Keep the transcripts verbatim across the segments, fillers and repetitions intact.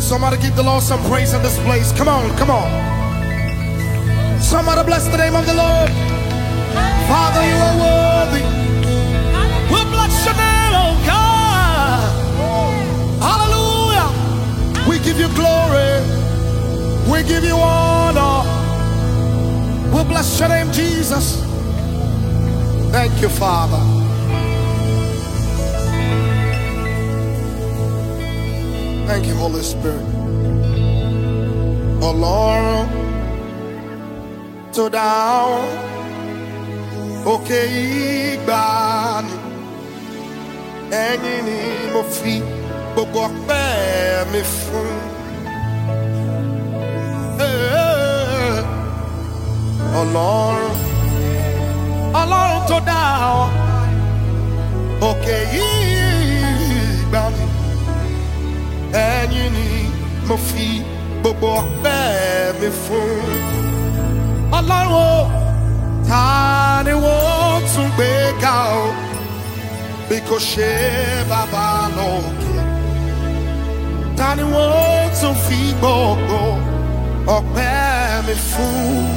Somebody give the Lord some praise in this place. Come on, come on. Somebody bless the name of the Lord. Father, you are worthy. We bless your name, oh God. Hallelujah. We give you glory. We give you honor. We bless your name, Jesus. Thank you, Father. Thank you, Holy Spirit. Ọlọ́run tó dáhùn òkè ìgbàanì, ẹ̀yin ni mo fi gbogbo ọpẹ́ mi fún. Ọlọ́run, Ọlọ́run tó dáhùn òkè ìgbàanì, ẹ̀yin ni mo fi gbogbo ọpẹ́ mi fún. Ọlọ́run, ta ni wọ́n tún gbé ga o bí kò ṣe bàbá lókè? Ta ni wọ́n tún fi gbogbo ọpẹ́ mi fún?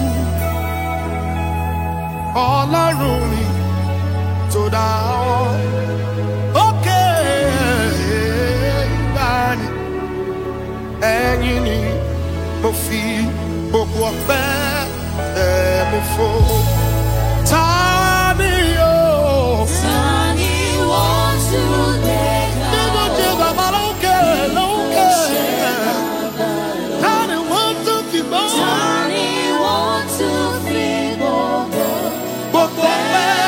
Ọlọ́run mi tó dá ọ òkè ìgbàanì, ẹ̀yin ni mo fi gbogbo ọpẹ́ mi fún. Ta ni yóò? Ta ni wọ́n tún gbé ga? Bí mo jẹ́ bàbá lókè lókè. Ta ni wọ́n tún fi gbọ́? Ta ni wọ́n tún fi gbogbo Gbogbo ọpẹ́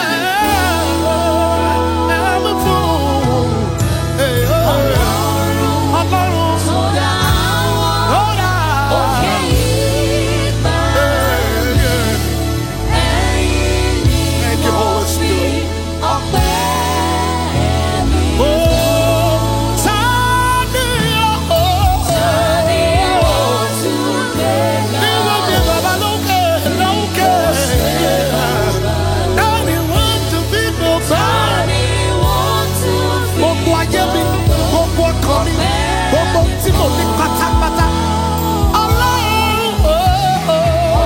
mi fún. Ọlọ́run tó dá àwọn tó dá. òkè ìgbàanì, ẹ̀yin ni Thank you, mo Holy fi Spirit. ọpẹ́ mi Oh, fún. ta ni yóò? Ta ni wọ́n tún gbé ga? Bí mo jẹ́ bàbá lókè lókè. Ta ni wọ́n tún fi gbogbo? Ta ni wọ́n tún fi Gbogbo ayé mi, gbogbo ọkàn mi, gbogbo tí mo ní pátápátá. Ọlọ́run, oh, oh,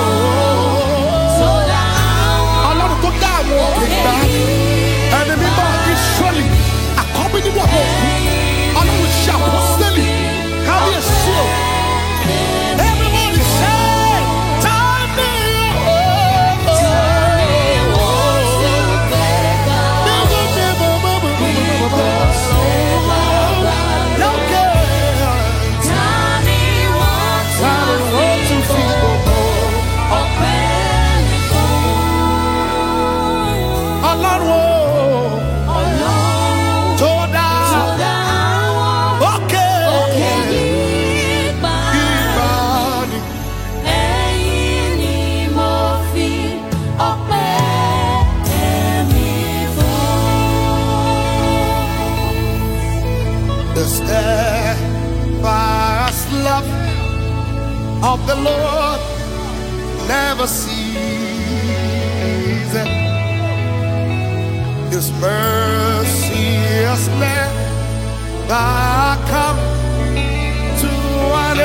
tó dá àwọn Ọlọ́run tó dá àwọn òkè gbà. Ẹni mímọ́ Ísírẹ́lì, àkọ́bí nínú àwọn òkú. Ọlọ́run ṣe àpọ́sítélì, kábíyèsí o. Everybody say, ta ni yóò? Ta ni wọ́n tún gbé ga? Bí kò ṣe bàbá Lókè. Ta ni wọ́n Ta ni tún wọ́n tún fi gbogbo? ọpẹ́ mi fún? Ọlọ́run o, Ọlọ́run tó dá tó dá àwọn òkè òkè ìgbàanì, ìgbàanì. ẹ̀yin ni mo fi ọpẹ́ mi fún. The steadfast love of the Lord never ceases. His mercy has never come to an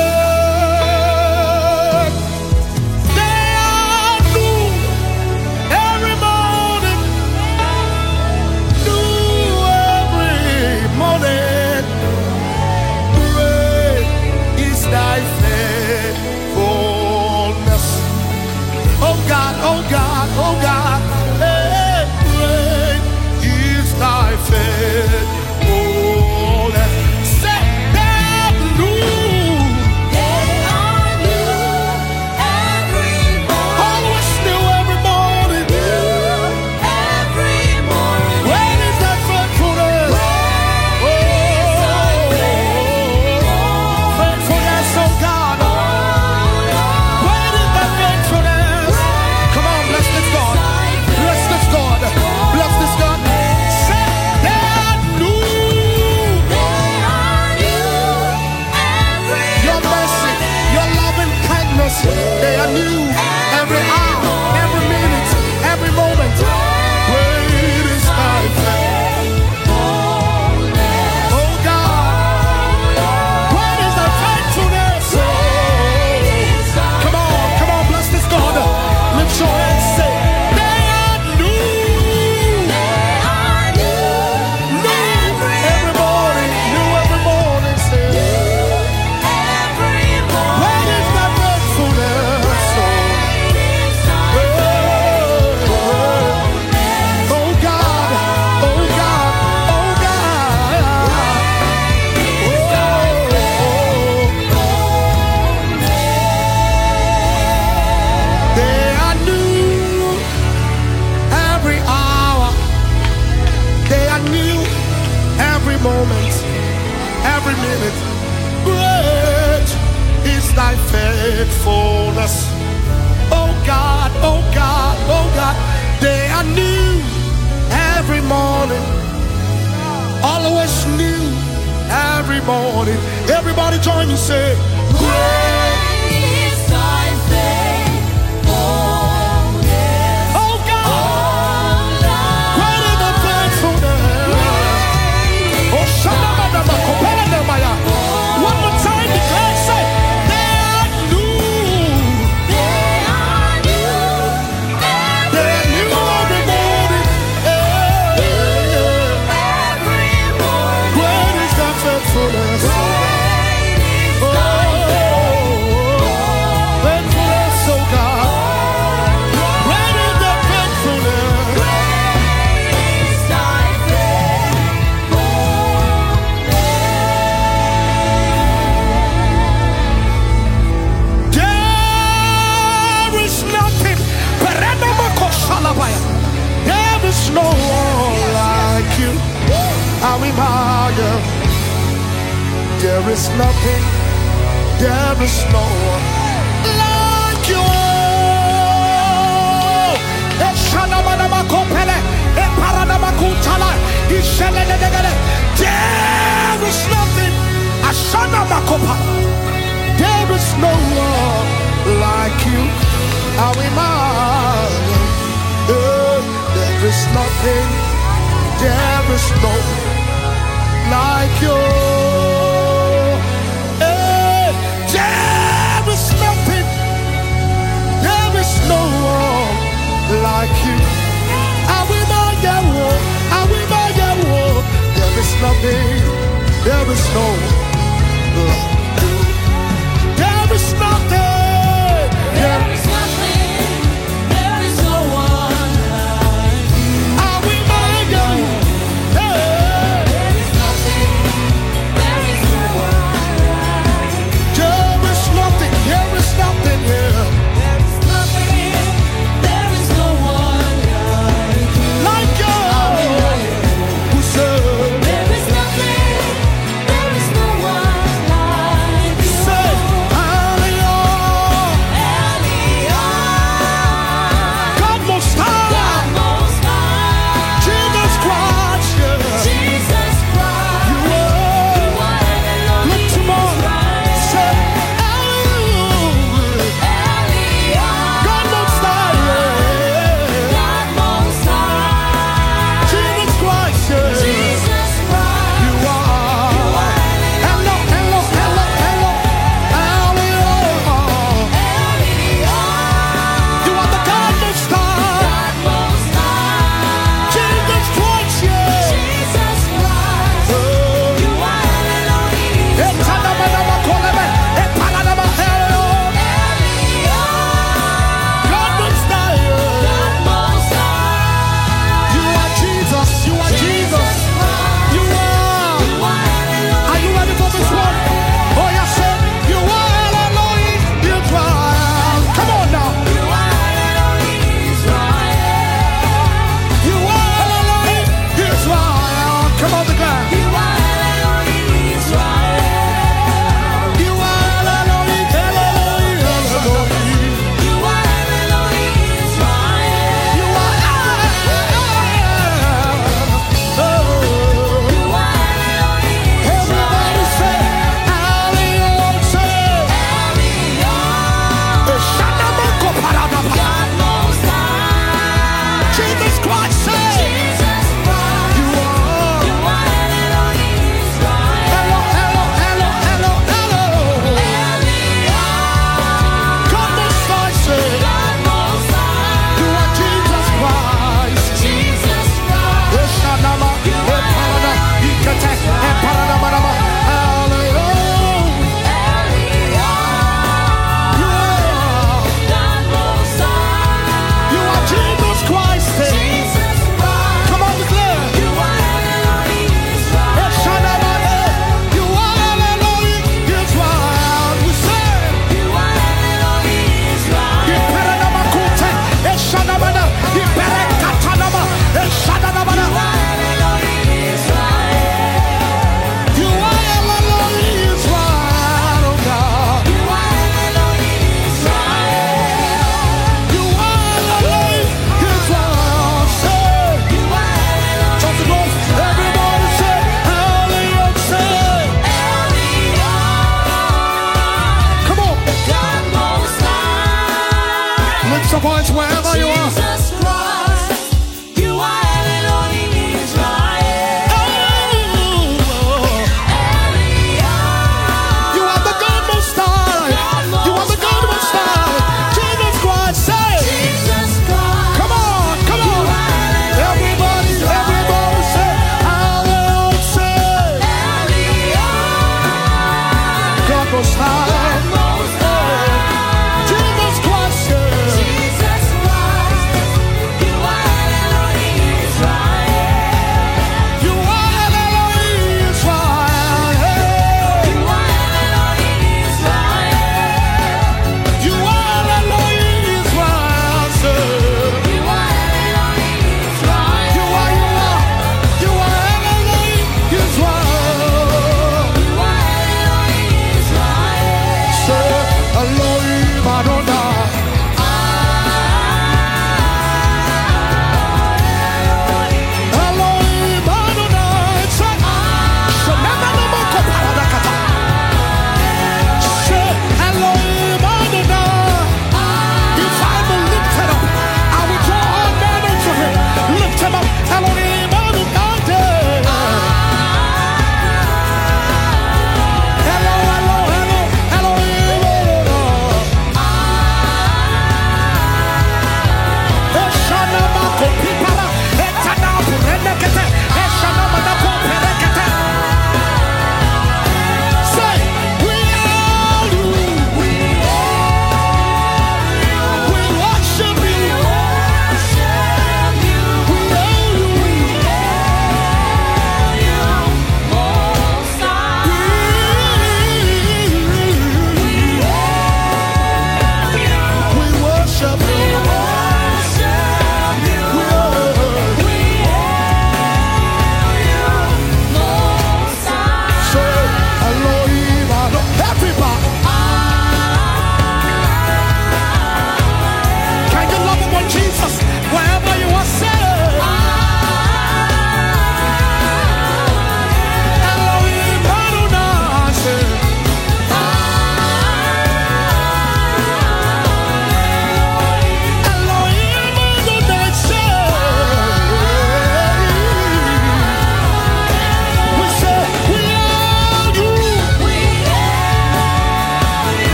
end. They are new every morning, new every morning. Great is thy faithfulness. Oh God, oh God, oh God. Hey, great is thy faithfulness. are new every moment, every minute. Great is thy faithfulness. Oh God, oh God, oh God, they are new every morning, always new every morning. Everybody join me, say, Great is thy faithfulness. oh God, Oh Lord, great is the faithfulness. Oh Shanabadabakopelendemaya. One more time, declare, say, they are new. they are new They are new every morning. Yeah, yeah, yeah. every morning. Great is thy faithfulness. Great is thy Faithfulness, oh God. Great is thy faithfulness. Great is thy There is nothing. There is no one like you. Awimaya. There is nothing. There is no one like you. Eshanamanamakopele, eparanamakuntala, isheledegede. There is nothing. Ashanamakopa. There is no one like you. Awimaya. Eh, There is nothing. There is no like you. Eh, There is nothing.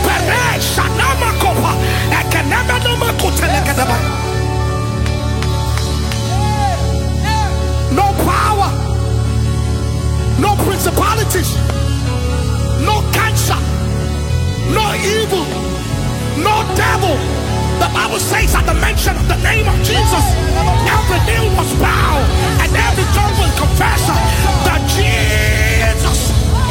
Pere Shanama Kopa. Ekenema Nama Kotelekedaba. No power, no principalities, no cancer, no evil, no devil. The Bible says at the mention of the name of Jesus, every knee must bow and every tongue will confess that Jesus.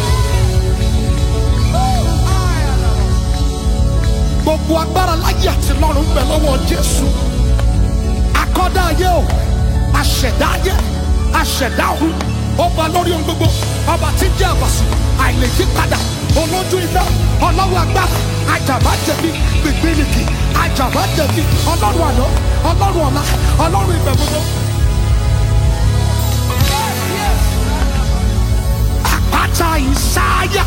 Gbogbo agbára láyé àti lọ́run ń bẹ lọ́wọ́ Jésù. Akọ́dá ayé o, aṣẹ̀dá ayé, aṣẹ̀dá ọ̀run, ọba lórí ohun gbogbo, ọba tí ń jẹ́ àbàsì, àìlèyípadà, olójú iná, ọlọ́run agbára, àjàmájẹ̀bi, gbìgbìnìkì, àjàmájẹ̀bi, ọlọ́run àná, ọlọ́run ọ̀la, ọlọ́run ìgbà gbogbo. Àpáta ìsáyà,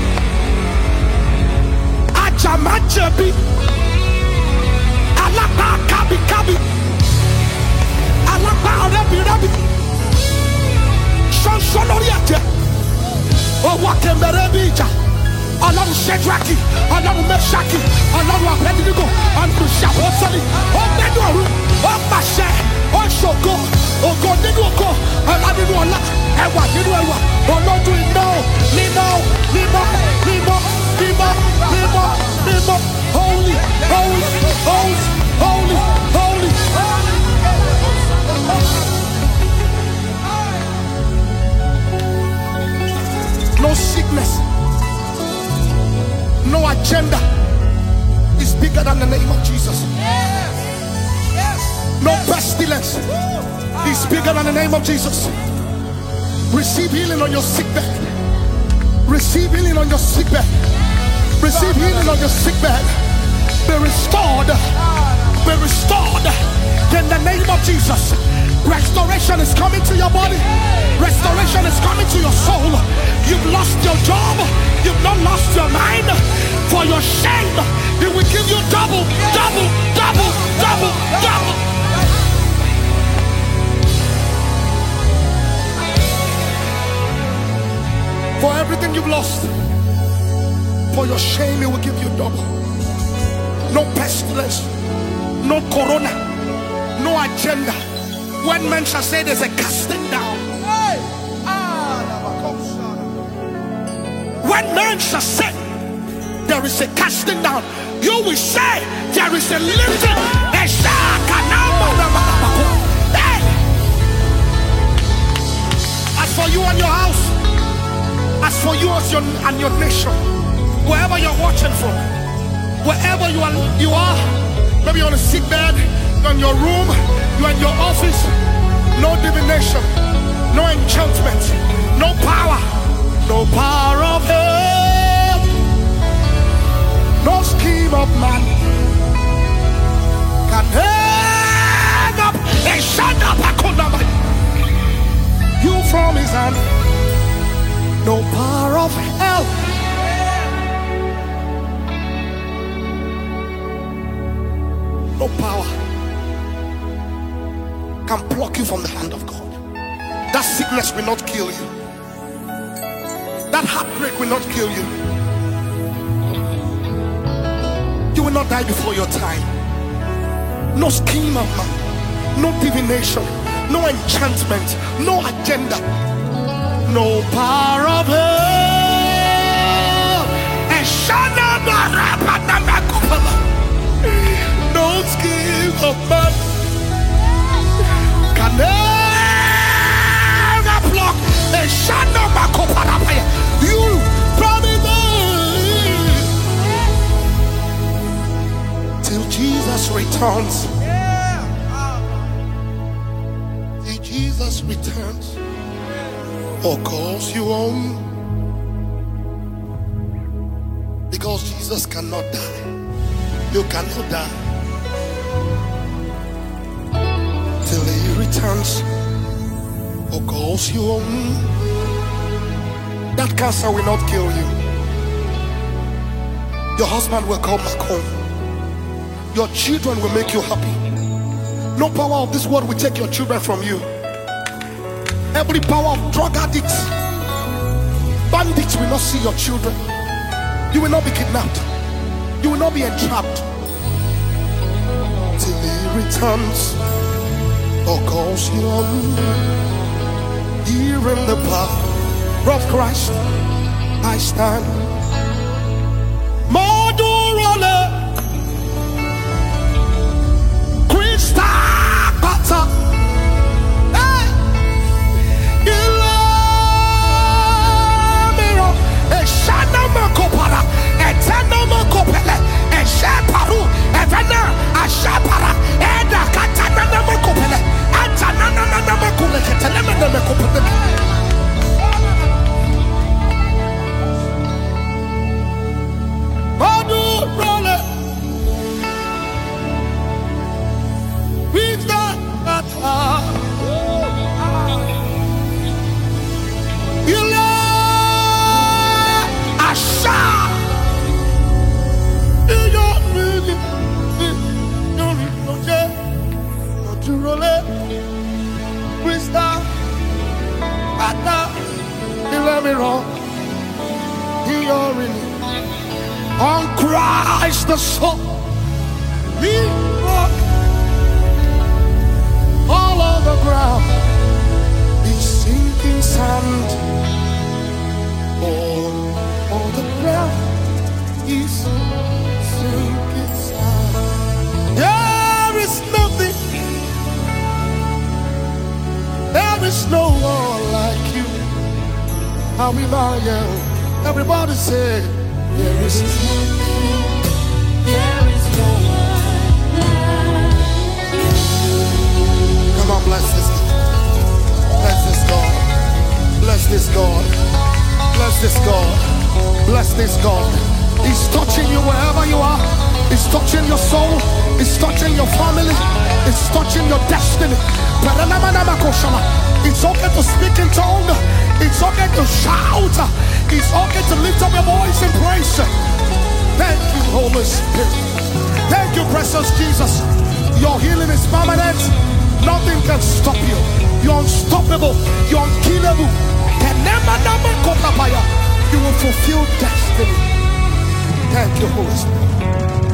àjàmájẹ̀bi, alápá kábíkábí, alápá rẹ́bìrẹ́bì, ṣọ́nṣọ́ lórí ẹ̀jẹ̀, owó akẹ́mẹ̀rẹ́ bí ìjà. Ọlọ́run Ṣẹ́dúrákì, Ọlọ́run Mẹ́ṣákì, Ọlọ́run Abẹ́dínígò, Ọlọ́run Ṣàwọ́sọ́lì, ó gbẹ́nu ọ̀run, ó pàṣẹ, ó ṣògo, ògo nínú ògo, ọlá nínú ọlá, ẹwà nínú ẹwà, olójú iná, mímọ́, mímọ́, mímọ́, mímọ́, mímọ́, mímọ́, holy, holy, holy, holy, holy. No sickness, no agenda is bigger than the name of Jesus. Yes. Yes. No pestilence is bigger than the name of Jesus. Receive healing on your sick bed. Receive healing on your sick bed. Receive healing on your sick bed. Be restored. Be restored in the name of Jesus. Restoration is coming to your body. Restoration is coming to your soul. You've lost your job. You've not lost your mind. For your shame, He will give you double, double, double, double, double. For everything you've lost, for your shame, He will give you double. No pestilence, no corona, no agenda. When men shall say there's a casting down, when men shall say there is a casting down, you will say there is a lifting. Hey! As for you and your house, as for you as your, and your nation, wherever you're watching from, wherever you are, you are, maybe you're on a sick bed, you're in your room, you're in your office, no divination, no enchantment, no power, no power of hell, no scheme of man can hang up a shut up you from His hand. No power of hell, no power can pluck you from the hand of God. That sickness will not kill you. That heartbreak will not kill you. You will not die before your time. No scheme of man, no divination, no enchantment, no agenda, no power of hell. No scheme of man can never block a shadow. You promise till Jesus returns. Till Jesus returns or calls you home. Because Jesus cannot die. You cannot die till He returns or calls you home. That cancer will not kill you. Your husband will come back home. Your children will make you happy. No power of this world will take your children from you. Every power of drug addicts, bandits will not see your children. You will not be kidnapped. You will not be entrapped till he returns or calls you on. Here in the power of Christ I stand. Modurole Christa Kata. Hey, Ilamiro Eshanama Kopara Etanama Kopele Eshaparu Evana Ashapara Eda Katanama Kopele Antanana Kopele Ketanama Kopele. On Christ the soul, we walk all on the ground, is sinking sand. All on the ground is sinking sand. There is nothing, there is no one like you. How we bow you. Everybody say, there is nothing, there is no one like you. Come on, bless this God. Bless this God. Bless this God. Bless this God. Bless this God. He's touching you wherever you are. He's touching your soul. He's touching your family. He's touching your destiny. It's okay to speak in tongue. It's okay to shout. It's okay to lift up your voice and praise. Thank you, Holy Spirit. Thank you, precious Jesus. Your healing is permanent. Nothing can stop you. You're unstoppable. You're unkillable. You will fulfill destiny. Thank you, Holy Spirit.